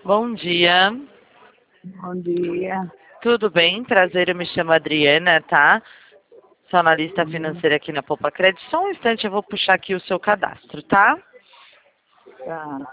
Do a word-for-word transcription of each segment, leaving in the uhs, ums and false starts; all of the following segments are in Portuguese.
Bom dia. Bom dia. Tudo bem? Prazer, eu me chamo Adriana, tá? Sou analista Hum. financeira aqui na Poupa Crédito. Só um instante, eu vou puxar aqui o seu cadastro, tá? Tá.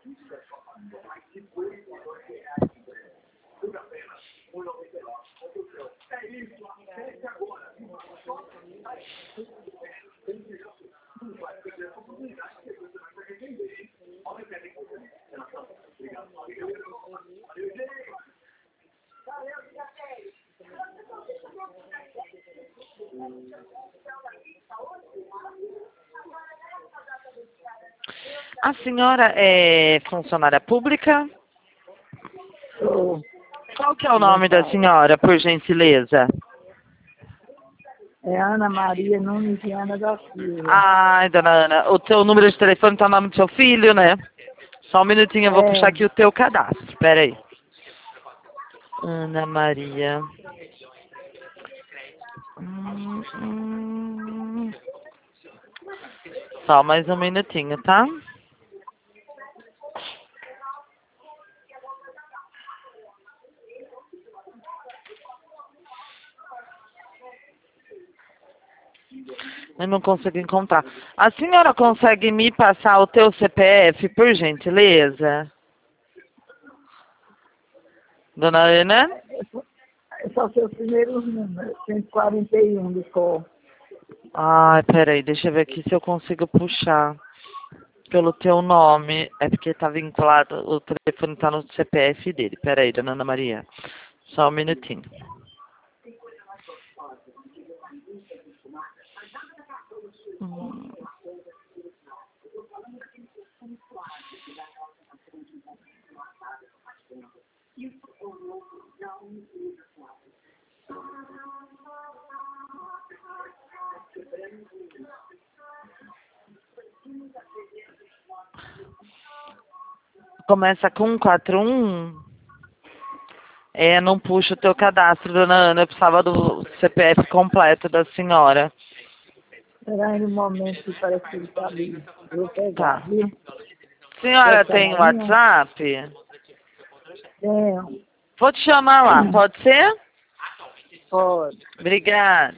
A senhora é funcionária pública? Sou. Qual que é o nome da senhora, por gentileza? É Ana Maria Nunes Viana da Silva. Ai, dona Ana, o teu número de telefone tá no nome do seu filho, né? Só um minutinho, eu vou É. puxar aqui o teu cadastro. Pera aí. Ana Maria. Hum, hum. Só mais um minutinho, tá? Eu não consigo encontrar. A senhora consegue me passar o teu C P F, por gentileza? Dona Ana? É só seus primeiros números. cento e quarenta e um de cor. Ai, peraí, deixa eu ver aqui se eu consigo puxar pelo teu nome. É porque tá vinculado, o telefone tá no C P F dele. Peraí, dona Ana Maria. Só um minutinho. Hum. Começa com quatro um. É, não puxa o teu cadastro, dona Ana. Eu precisava do C P F completo da senhora. Espera aí um momento que parece que ele tá ali. Eu vou pegar, Tá. viu? Senhora Quer tem chamar minha? WhatsApp? Tenho. Vou te chamar lá, pode ser? Pode. Obrigada.